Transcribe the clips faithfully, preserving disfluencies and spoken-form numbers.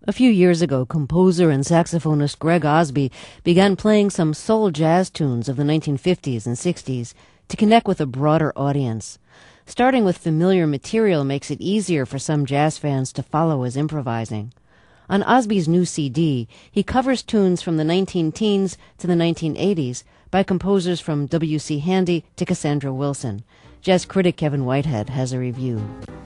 A few years ago, composer and saxophonist Greg Osby began playing some soul jazz tunes of the nineteen fifties and sixties to connect with a broader audience. Starting with familiar material makes it easier for some jazz fans to follow his improvising. On Osby's new C D, he covers tunes from the nineteen teens to the nineteen eighties by composers from W C Handy to Cassandra Wilson. Jazz critic Kevin Whitehead has a review.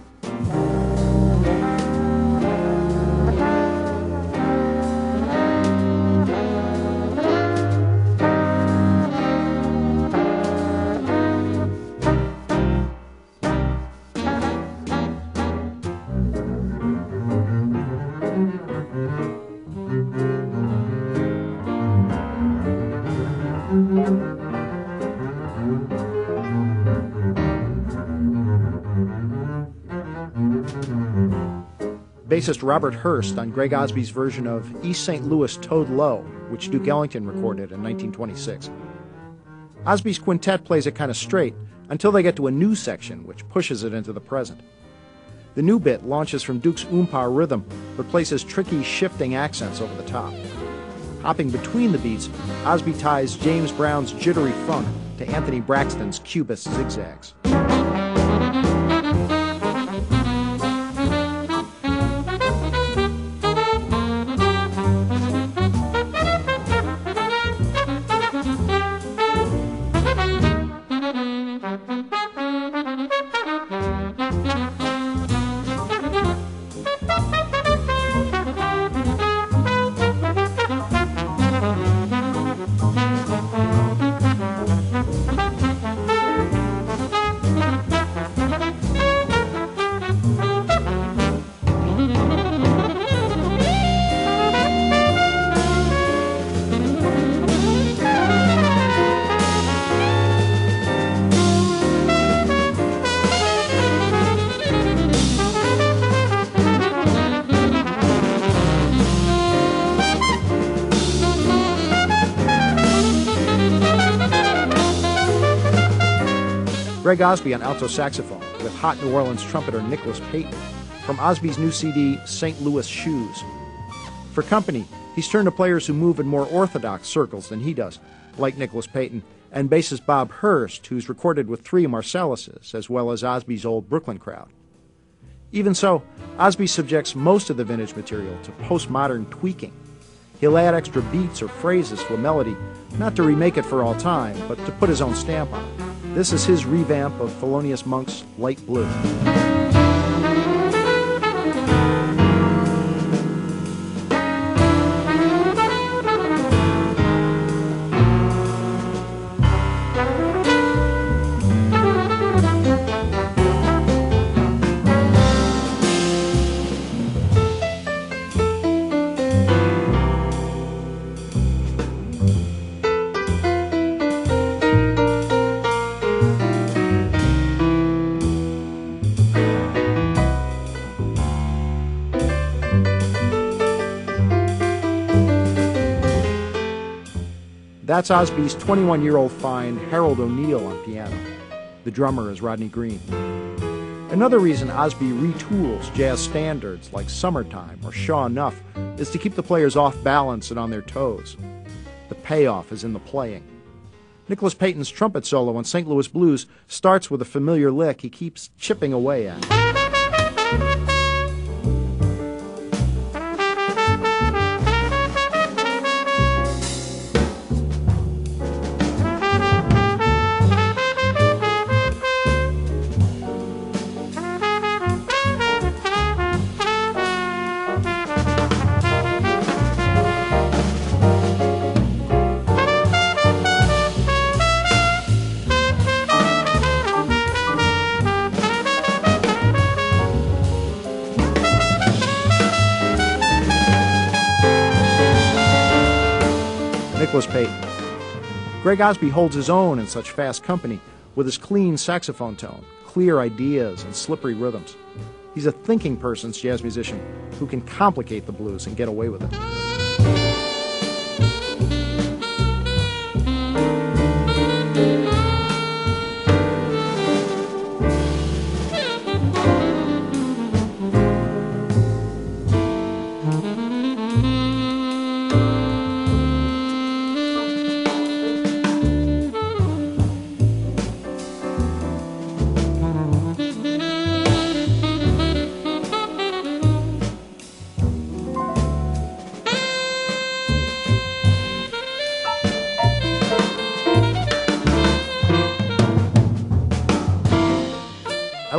Bassist Robert Hurst on Greg Osby's version of East Saint Louis Toad Low, which Duke Ellington recorded in nineteen twenty-six. Osby's quintet plays it kind of straight until they get to a new section, which pushes it into the present. The new bit launches from Duke's oompa rhythm, but places tricky, shifting accents over the top. Hopping between the beats, Osby ties James Brown's jittery funk to Anthony Braxton's cubist zigzags. Greg Osby on alto saxophone with hot New Orleans trumpeter Nicholas Payton from Osby's new C D, Saint Louis Shoes. For company, he's turned to players who move in more orthodox circles than he does, like Nicholas Payton, and bassist Bob Hurst, who's recorded with three Marcelluses, as well as Osby's old Brooklyn crowd. Even so, Osby subjects most of the vintage material to postmodern tweaking. He'll add extra beats or phrases to a melody, not to remake it for all time, but to put his own stamp on it. This is his revamp of Thelonious Monk's Light Blue. That's Osby's twenty-one-year-old find, Harold O'Neill, on piano. The drummer is Rodney Green. Another reason Osby retools jazz standards like Summertime or Sure Enough is to keep the players off balance and on their toes. The payoff is in the playing. Nicholas Payton's trumpet solo on Saint Louis Blues starts with a familiar lick he keeps chipping away at. Nicholas Payton. Greg Osby holds his own in such fast company with his clean saxophone tone, clear ideas, and slippery rhythms. He's a thinking person's jazz musician who can complicate the blues and get away with it. Mm-hmm.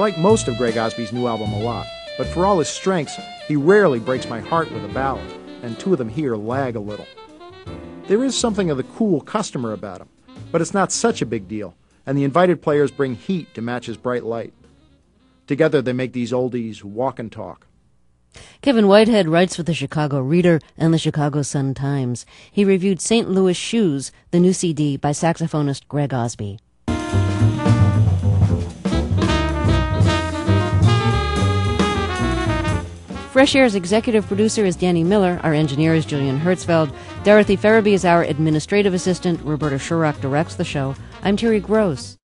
like most of Greg Osby's new album a lot, but for all his strengths, he rarely breaks my heart with a ballad, and two of them here lag a little. There is something of the cool customer about him, but it's not such a big deal, and the invited players bring heat to match his bright light. Together they make these oldies walk and talk. Kevin Whitehead writes for the Chicago Reader and the Chicago Sun-Times. He reviewed Saint Louis Shoes, the new C D by saxophonist Greg Osby. Fresh Air's executive producer is Danny Miller. Our engineer is Julian Hertzfeld. Dorothy Farabee is our administrative assistant. Roberta Shurrock directs the show. I'm Terry Gross.